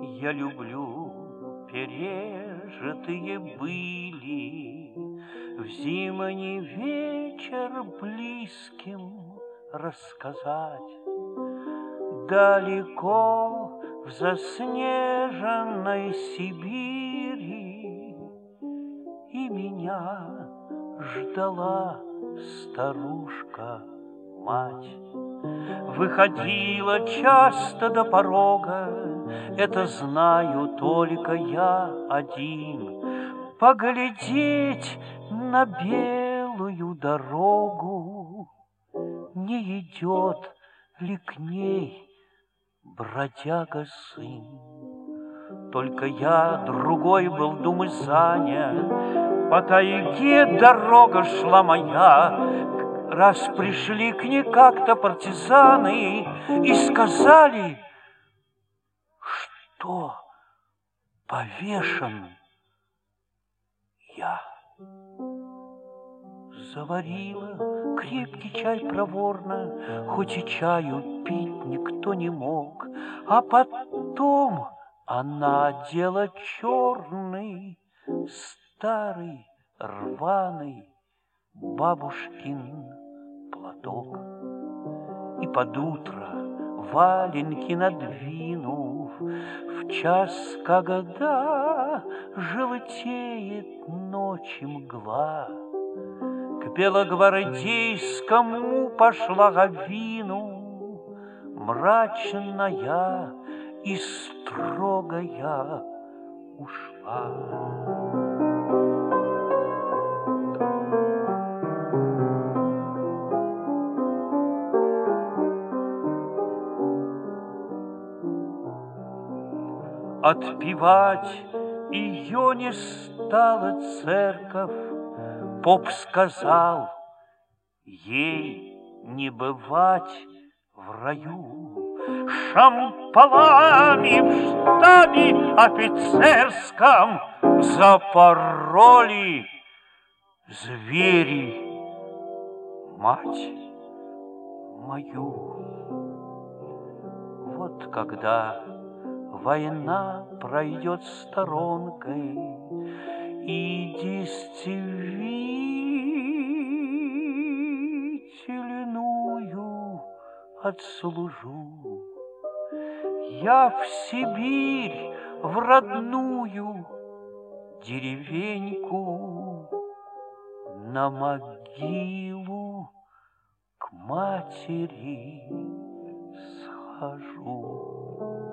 Я люблю пережитые были в зимний вечер близким рассказать. Далеко в заснеженной Сибири и меня ждала старушка-мать. Выходила часто до порога, это знаю только я один, поглядеть на белую дорогу, не идет ли к ней бродяга-сын. Только я другой был думы занят, по тайге дорога шла моя. Раз пришли к ней как-то партизаны и сказали, что повешен я. Заварила крепкий чай проворно, хоть и чаю пить никто не мог, а потом она одела черный, старый, рваный бабушкин платок. И под утро, валенки надвинув, в час, когда желтеет ночи мгла, к белогвардейскому пошла Гавину, мрачная и строгая ушла. Отпевать ее не стала церковь, поп сказал, ей не бывать в раю. Шампалами в штабе офицерском запороли звери мать мою. Вот когда война пройдет сторонкой, и действительную отслужу. Я в Сибирь, в родную деревеньку, на могилу к матери схожу.